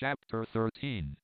Chapter 13.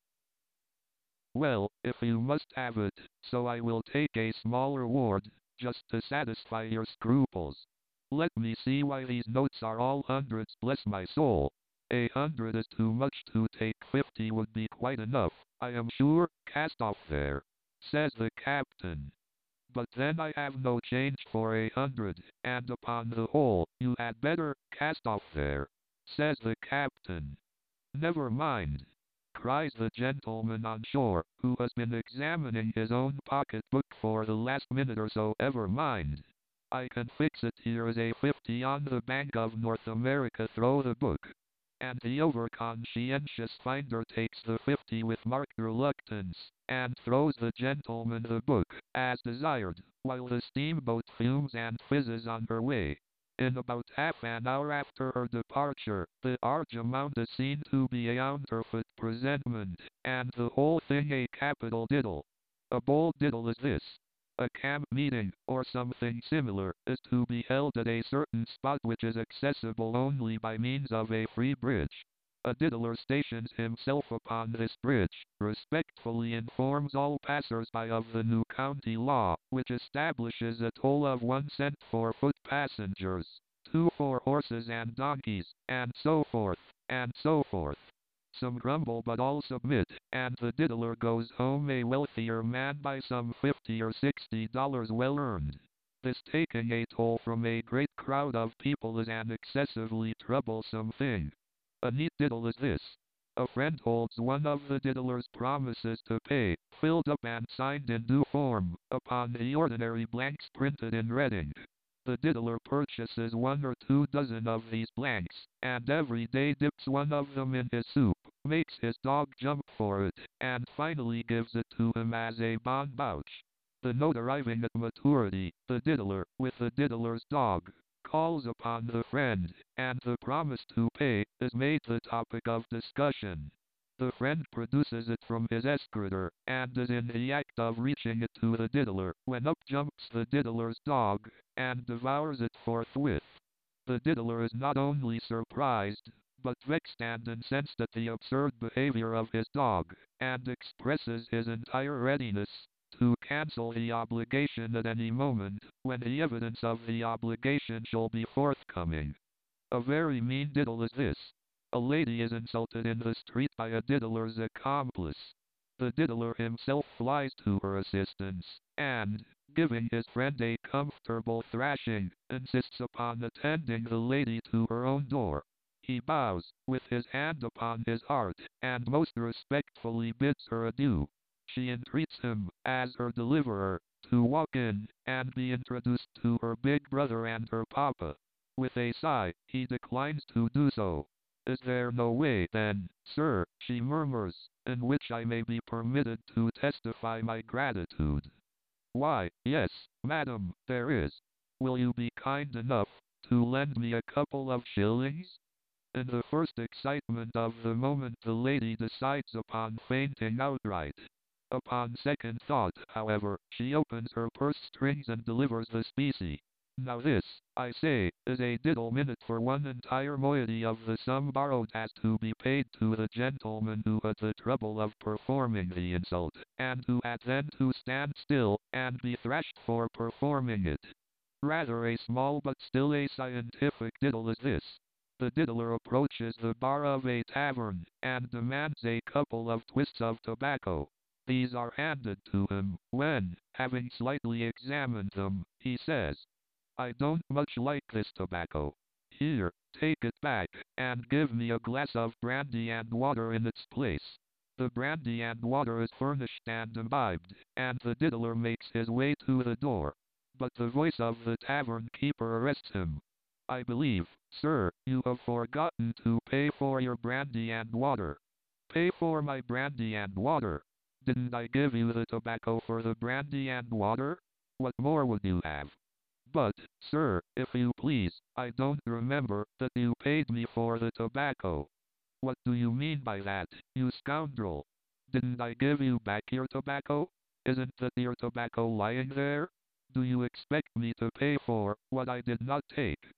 Well, if you must have it, so I will take a small reward, just to satisfy your scruples. Let me see why these notes are all hundreds, bless my soul. 100 is too much to take, 50 would be quite enough, I am sure. Cast off there, says the captain. But then I have no change for 100, and upon the whole, you had better cast off there, says the captain. Never mind, cries the gentleman on shore, who has been examining his own pocketbook for the last minute or so. Ever mind. I can fix it. Here is a 50 on the Bank of North America. Throw the book. And the overconscientious finder takes the 50 with marked reluctance, and throws the gentleman the book, as desired, while the steamboat fumes and fizzes on her way. In about half an hour after her departure, the large amount is seen to be a counterfeit presentment, and the whole thing a capital diddle. A bold diddle is this. A camp meeting, or something similar, is to be held at a certain spot which is accessible only by means of a free bridge. A diddler stations himself upon this bridge, respectfully informs all passers-by of the new county law, which establishes a toll of 1 cent for foot passengers, 2 for horses and donkeys, and so forth, and so forth. Some grumble, but all submit, and the diddler goes home a wealthier man by some $50 or $60 well earned. This taking a toll from a great crowd of people is an excessively troublesome thing. A neat diddle is this. A friend holds one of the diddler's promises to pay, filled up and signed in due form, upon the ordinary blanks printed in red ink. The diddler purchases 1 or 2 dozen of these blanks, and every day dips one of them in his soup, makes his dog jump for it, and finally gives it to him as a bond vouch. The note arriving at maturity, the diddler, with the diddler's dog, calls upon the friend, and the promise to pay is made the topic of discussion. The friend produces it from his escritor, and is in the act of reaching it to the diddler, when up jumps the diddler's dog, and devours it forthwith. The diddler is not only surprised, but vexed and incensed at the absurd behavior of his dog, and expresses his entire readiness to cancel the obligation at any moment, when the evidence of the obligation shall be forthcoming. A very mean diddle is this. A lady is insulted in the street by a diddler's accomplice. The diddler himself flies to her assistance, and, giving his friend a comfortable thrashing, insists upon attending the lady to her own door. He bows, with his hand upon his heart, and most respectfully bids her adieu. She entreats him, as her deliverer, to walk in, and be introduced to her big brother and her papa. With a sigh, he declines to do so. Is there no way, then, sir, she murmurs, in which I may be permitted to testify my gratitude? Why, yes, madam, there is. Will you be kind enough to lend me a couple of shillings? In the first excitement of the moment the lady decides upon fainting outright. Upon second thought, however, she opens her purse strings and delivers the specie. Now this, I say, is a diddle minute, for 1 entire moiety of the sum borrowed has to be paid to the gentleman who had the trouble of performing the insult, and who had then to stand still, and be thrashed for performing it. Rather a small but still a scientific diddle is this. The diddler approaches the bar of a tavern, and demands a couple of twists of tobacco. These are handed to him, when, having slightly examined them, he says, I don't much like this tobacco. Here, take it back, and give me a glass of brandy and water in its place. The brandy and water is furnished and imbibed, and the diddler makes his way to the door. But the voice of the tavern keeper arrests him. I believe, sir, you have forgotten to pay for your brandy and water. Pay for my brandy and water? Didn't I give you the tobacco for the brandy and water? What more would you have? But, sir, if you please, I don't remember that you paid me for the tobacco. What do you mean by that, you scoundrel? Didn't I give you back your tobacco? Isn't that your tobacco lying there? Do you expect me to pay for what I did not take?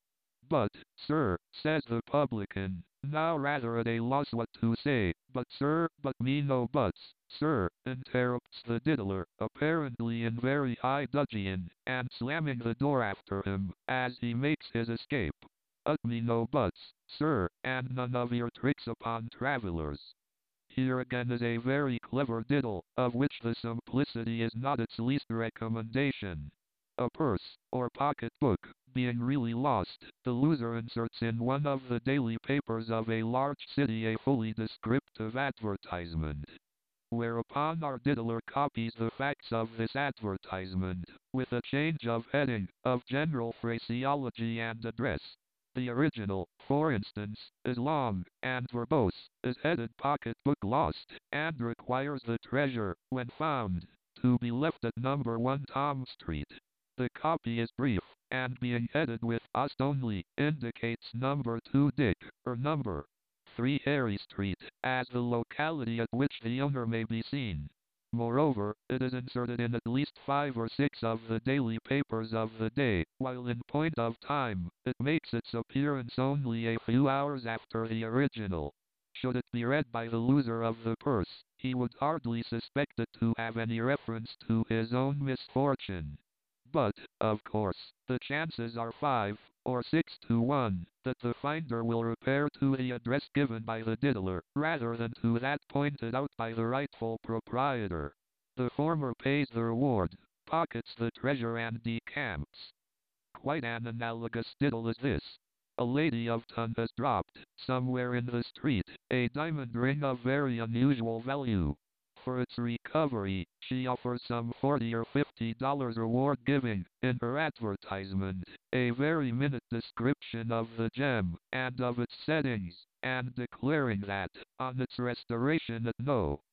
"But, sir," says the publican, now rather at a loss what to say. "But, sir, but me no buts, sir," interrupts the diddler, apparently in very high dudgeon, and slamming the door after him, as he makes his escape. "Ut me no buts, sir, and none of your tricks upon travellers." Here again is a very clever diddle, of which the simplicity is not its least recommendation. A purse, or pocket book, being really lost, the loser inserts in one of the daily papers of a large city a fully descriptive advertisement. Whereupon our diddler copies the facts of this advertisement, with a change of heading, of general phraseology and address. The original, for instance, is long and verbose, is headed "Pocketbook Lost," and requires the treasure, when found, to be left at number 1 Tom Street. The copy is brief, and being headed with "Ost only," indicates number 2 Dick, or number 3 Harry Street, as the locality at which the owner may be seen. Moreover, it is inserted in at least 5 or 6 of the daily papers of the day, while in point of time, it makes its appearance only a few hours after the original. Should it be read by the loser of the purse, he would hardly suspect it to have any reference to his own misfortune. But, of course, the chances are 5 or 6 to 1 that the finder will repair to the address given by the diddler, rather than to that pointed out by the rightful proprietor. The former pays the reward, pockets the treasure, and decamps. Quite an analogous diddle is this. A lady of ton has dropped, somewhere in the street, a diamond ring of very unusual value. For its recovery, she offers some $40 or $50 reward, giving, in her advertisement, a very minute description of the gem, and of its settings, and declaring that, on its restoration at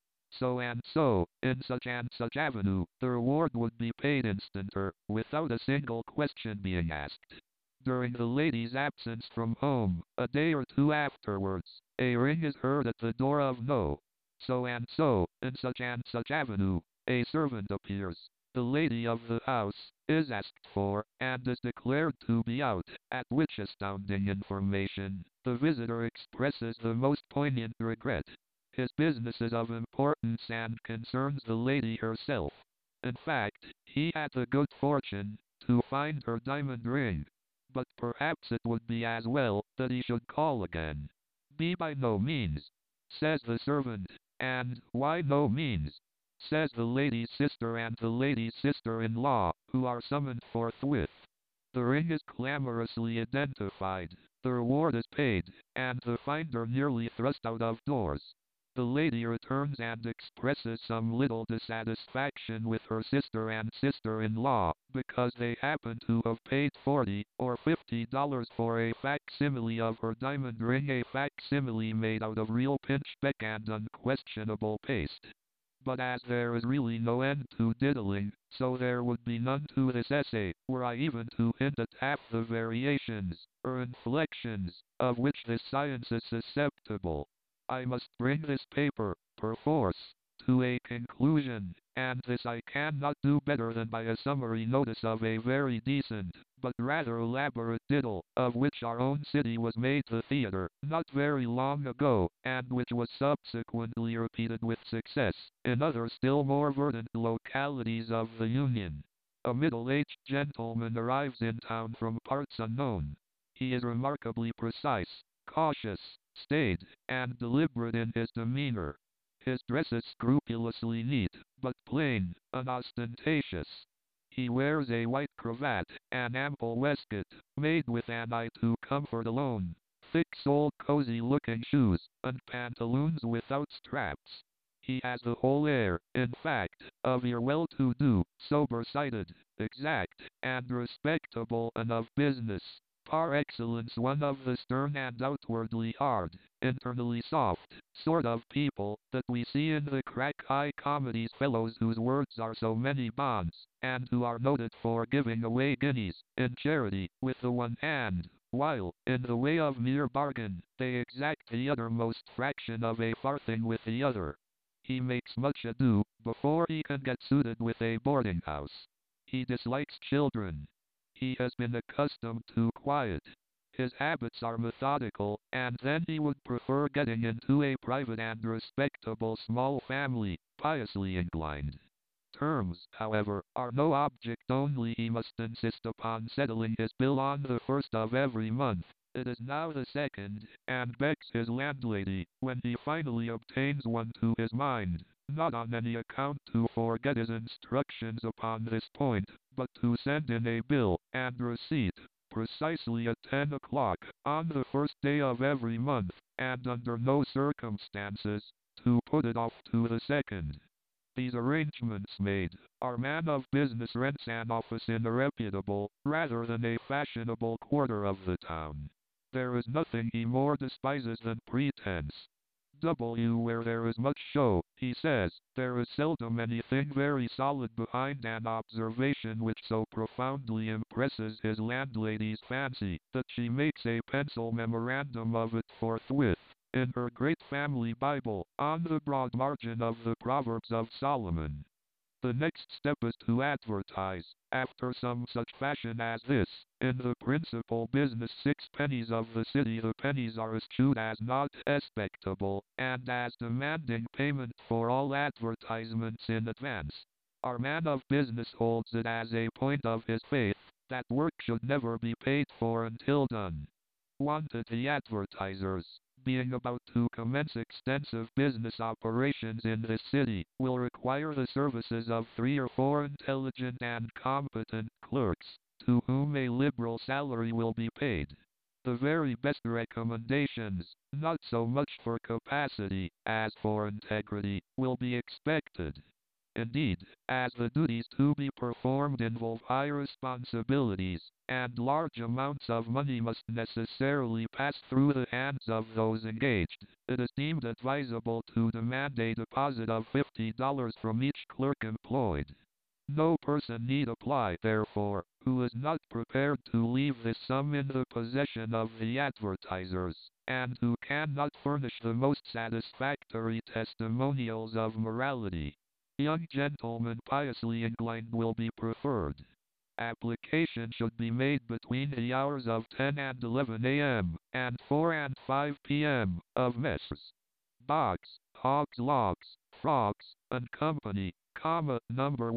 so and so, in such and such avenue, the reward would be paid instanter, without a single question being asked. During the lady's absence from home, a day or two afterwards, a ring is heard at the door of so and so, in such and such avenue. A servant appears. The lady of the house is asked for, and is declared to be out, at which astounding information, the visitor expresses the most poignant regret. His business is of importance and concerns the lady herself. In fact, he had the good fortune to find her diamond ring. But perhaps it would be as well that he should call again. "Be by no means," says the servant. "And why no means?" says the lady's sister and the lady's sister-in-law, who are summoned forthwith. The ring is clamorously identified, the reward is paid, and the finder nearly thrust out of doors. The lady returns and expresses some little dissatisfaction with her sister and sister-in-law, because they happen to have paid $40 or $50 for a facsimile of her diamond ring, a facsimile made out of real pinchbeck and unquestionable paste. But as there is really no end to diddling, so there would be none to this essay, were I even to hint at half the variations, or inflections, of which this science is susceptible. I must bring this paper, perforce, to a conclusion, and this I cannot do better than by a summary notice of a very decent, but rather elaborate diddle, of which our own city was made the theatre, not very long ago, and which was subsequently repeated with success, in other still more verdant localities of the Union. A middle-aged gentleman arrives in town from parts unknown. He is remarkably precise, cautious, staid, and deliberate in his demeanor. His dress is scrupulously neat, but plain, unostentatious. He wears a white cravat, an ample waistcoat, made with an eye to comfort alone, thick-soled cozy-looking shoes, and pantaloons without straps. He has the whole air, in fact, of your well-to-do, sober-sighted, exact, and respectable, and of business, par excellence one of the stern and outwardly hard, internally soft, sort of people, that we see in the crack high comedies, fellows whose words are so many bonds, and who are noted for giving away guineas, in charity, with the one hand, while, in the way of mere bargain, they exact the uttermost fraction of a farthing with the other. He makes much ado, before he can get suited with a boarding house. He dislikes children. He has been accustomed to quiet. His habits are methodical, and then he would prefer getting into a private and respectable small family, piously inclined. Terms, however, are no object only he must insist upon settling his bill on the first of every month. It is now the second, and begs his landlady, when he finally obtains one to his mind, not on any account to forget his instructions upon this point, but to send in a bill and receipt, precisely at 10 o'clock, on the first day of every month, and under no circumstances, to put it off to the second. These arrangements made, our man of business rents an office in a reputable, rather than a fashionable quarter of the town. There is nothing he more despises than pretense. Where there is much show, he says, there is seldom anything very solid behind an observation which so profoundly impresses his landlady's fancy, that she makes a pencil memorandum of it forthwith, in her great family Bible, on the broad margin of the Proverbs of Solomon. The next step is to advertise, after some such fashion as this, in the principal business 6 pennies of the city. The pennies are eschewed as not expectable, and as demanding payment for all advertisements in advance. Our man of business holds it as a point of his faith, that work should never be paid for until done. Quantity advertisers, being about to commence extensive business operations in this city, will require the services of 3 or 4 intelligent and competent clerks, to whom a liberal salary will be paid. The very best recommendations, not so much for capacity as for integrity, will be expected. Indeed, as the duties to be performed involve high responsibilities, and large amounts of money must necessarily pass through the hands of those engaged, it is deemed advisable to demand a deposit of $50 from each clerk employed. No person need apply, therefore, who is not prepared to leave this sum in the possession of the advertisers, and who cannot furnish the most satisfactory testimonials of morality. Young gentlemen piously inclined will be preferred. Application should be made between the hours of 10 and 11 a.m., and 4 and 5 p.m., of Messrs. Boggs, Hogs Logs, Frogs, and Company, number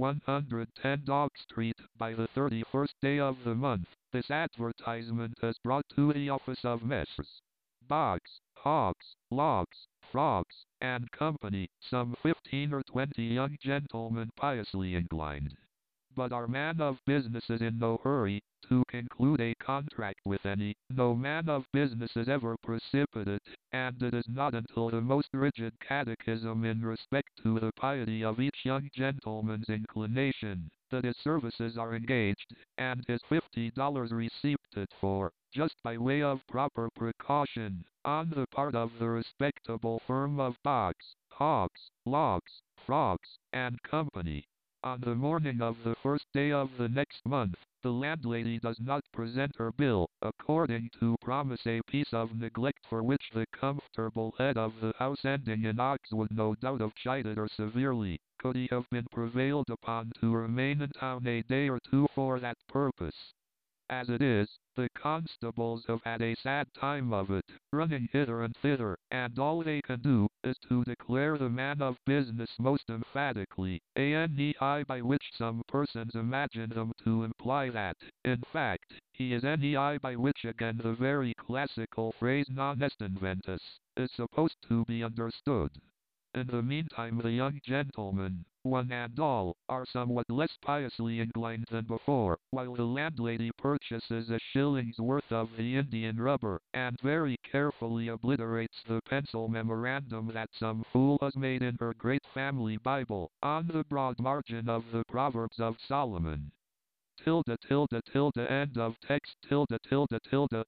110 Dog Street, by the 31st day of the month. This advertisement is brought to the office of Messrs. Boggs, Hogs, Logs, Frogs, and Company, some 15 or 20 young gentlemen piously inclined. But our man of business is in no hurry to conclude a contract with any. No man of business is ever precipitate, and it is not until the most rigid catechism in respect to the piety of each young gentleman's inclination, that his services are engaged, and his $50 receipted for, just by way of proper precaution, on the part of the respectable firm of Boggs, Hogs, Logs, Frogs, and Company. On the morning of the first day of the next month, the landlady does not present her bill, according to promise, a piece of neglect for which the comfortable head of the house ending in Ox would no doubt have chided her severely, could he have been prevailed upon to remain in town a day or two for that purpose. As it is, the constables have had a sad time of it, running hither and thither, and all they can do is to declare the man of business most emphatically, ANEI, by which some persons imagine them to imply that, in fact, he is NEI, by which again the very classical phrase non est inventus is supposed to be understood. In the meantime the young gentlemen, one and all, are somewhat less piously inclined than before, while the landlady purchases a shilling's worth of the Indian rubber, and very carefully obliterates the pencil memorandum that some fool has made in her great family Bible, on the broad margin of the Proverbs of Solomon. Tilde tilde tilde end of text tilde tilde tilde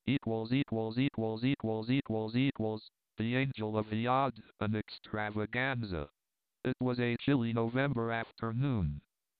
equals The Angel of the Odd, an extravaganza. It was a chilly November afternoon.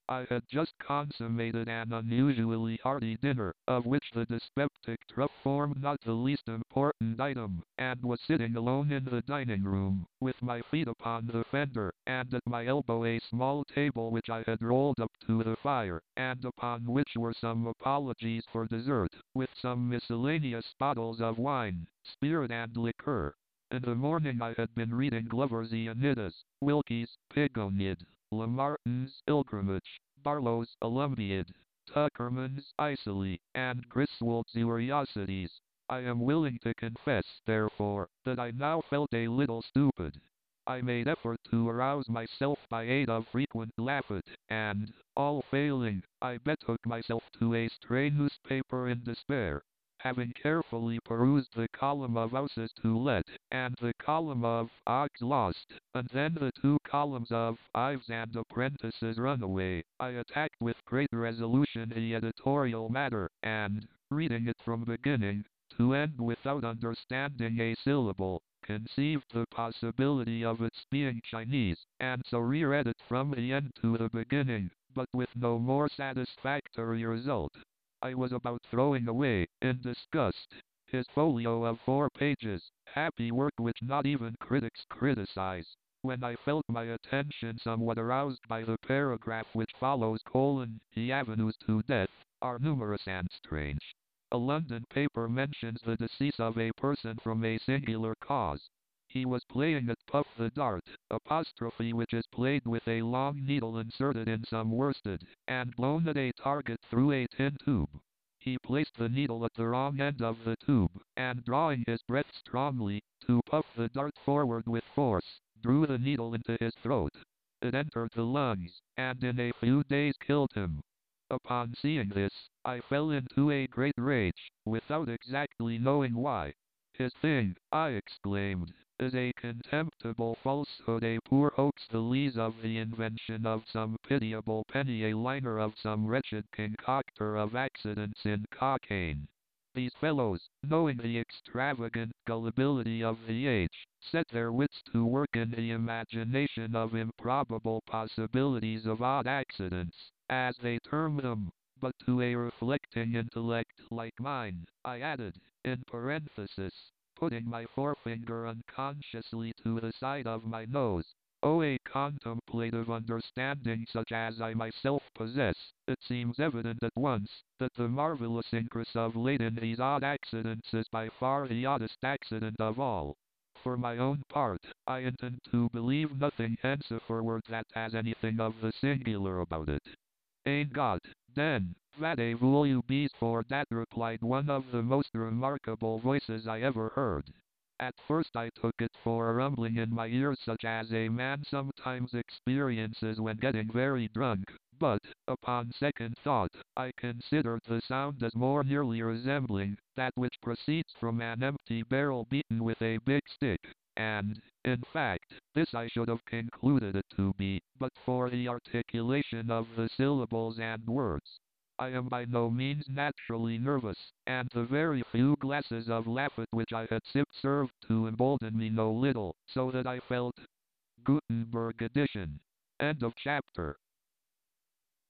I had just consummated an unusually hearty dinner, of which the dyspeptic truff formed not the least important item, and was sitting alone in the dining room, with my feet upon the fender, and at my elbow a small table which I had rolled up to the fire, and upon which were some apologies for dessert, with some miscellaneous bottles of wine, spirit and liqueur. In the morning I had been reading Glover's Aeneas, Wilkie's Pigonid, Lamartine's Pilgrimage, Barlow's Olympiad, Tuckerman's Isole, and Griswold's Curiosities. I am willing to confess, therefore, that I now felt a little stupid. I made effort to arouse myself by aid of frequent laughter, and, all failing, I betook myself to a stray newspaper in despair. Having carefully perused the column of houses to let, and the column of odds lost, and then the two columns of Ives and Apprentices Runaway, I attacked with great resolution the editorial matter, and, reading it from beginning to end without understanding a syllable, conceived the possibility of its being Chinese, and so reread it from the end to the beginning, but with no more satisfactory result. I was about throwing away, in disgust, his folio of 4 pages, happy work which not even critics criticize, when I felt my attention somewhat aroused by the paragraph which follows: the avenues to death are numerous and strange. A London paper mentions the decease of a person from a singular cause. He was playing at Puff the Dart, apostrophe which is played with a long needle inserted in some worsted, and blown at a target through a tin tube. He placed the needle at the wrong end of the tube, and drawing his breath strongly, to puff the dart forward with force, drew the needle into his throat. It entered the lungs, and in a few days killed him. Upon seeing this, I fell into a great rage, without exactly knowing why. His thing, I exclaimed, is a contemptible falsehood, a poor hoax, the lees of the invention of some pitiable penny, a liner of some wretched concocter of accidents in cocaine. These fellows, knowing the extravagant gullibility of the age, set their wits to work in the imagination of improbable possibilities of odd accidents, as they term them. But to a reflecting intellect like mine, I added, in parenthesis, putting my forefinger unconsciously to the side of my nose, oh, a contemplative understanding such as I myself possess, it seems evident at once, that the marvelous increase of late in these odd accidents is by far the oddest accident of all. For my own part, I intend to believe nothing henceforward that has anything of the singular about it. Ain't got, then, that a voulu bees for that, replied one of the most remarkable voices I ever heard. At first I took it for a rumbling in my ears such as a man sometimes experiences when getting very drunk, but, upon second thought, I considered the sound as more nearly resembling that which proceeds from an empty barrel beaten with a big stick, and, in fact, this I should have concluded it to be, but for the articulation of the syllables and words. I am by no means naturally nervous, and the very few glasses of Lafite which I had sipped served to embolden me no little, so that I felt Gutenberg edition. End of chapter.